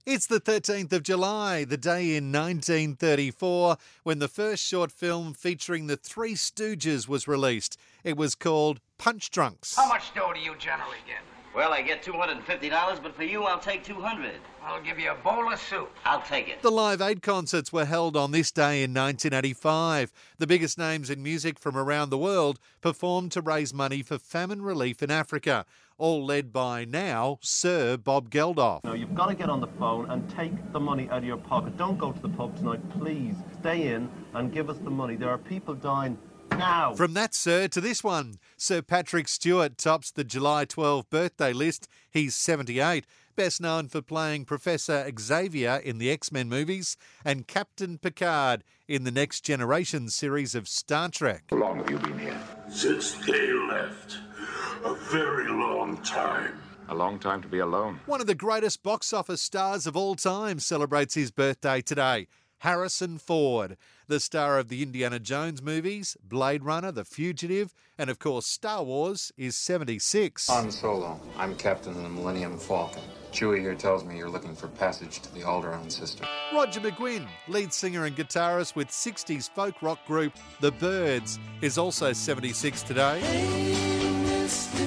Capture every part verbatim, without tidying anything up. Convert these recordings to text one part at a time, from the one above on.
It's the thirteenth of July, the day in nineteen thirty-four, when the first short film featuring the Three Stooges was released. It was called Punch Drunks. How much dough do you generally get? Well, I get two hundred fifty dollars, but for you, I'll take two hundred dollars. I'll give you a bowl of soup. I'll take it. The Live Aid concerts were held on this day in nineteen eighty-five. The biggest names in music from around the world performed to raise money for famine relief in Africa, all led by now Sir Bob Geldof. No, you've got to get on the phone and take the money out of your pocket. Don't go to the pub tonight, please. Stay in and give us the money. There are people dying now. From that, sir, to this one. Sir Patrick Stewart tops the July twelfth birthday list. He's seventy-eight, best known for playing Professor Xavier in the X-Men movies and Captain Picard in the Next Generation series of Star Trek. How long have you been here? Since they left. A very long time. A long time to be alone. One of the greatest box office stars of all time celebrates his birthday today. Harrison Ford, the star of the Indiana Jones movies, Blade Runner, The Fugitive, and of course Star Wars, is seventy-six. Han Solo. I'm captain of the Millennium Falcon. Chewie here tells me you're looking for passage to the Alderaan system. Roger McGuinn, lead singer and guitarist with sixties folk rock group The Byrds, is also seventy-six today. Hey, Mister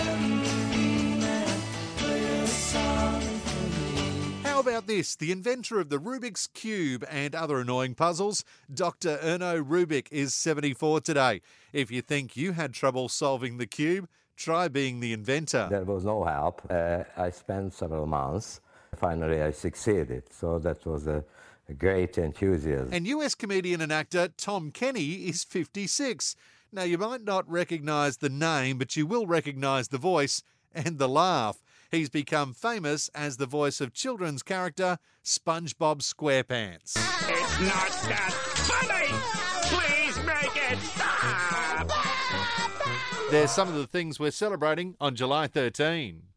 How about this? The inventor of the Rubik's Cube and other annoying puzzles, Doctor Erno Rubik, is seventy-four today. If you think you had trouble solving the cube, try being the inventor. There was no help. Uh, I spent several months. Finally, I succeeded. So that was a, a great enthusiasm. And U S comedian and actor Tom Kenny is fifty-six. Now, you might not recognise the name, but you will recognise the voice and the laugh. He's become famous as the voice of children's character SpongeBob SquarePants. It's not that funny! Please make it stop! There's some of the things we're celebrating on July thirteenth.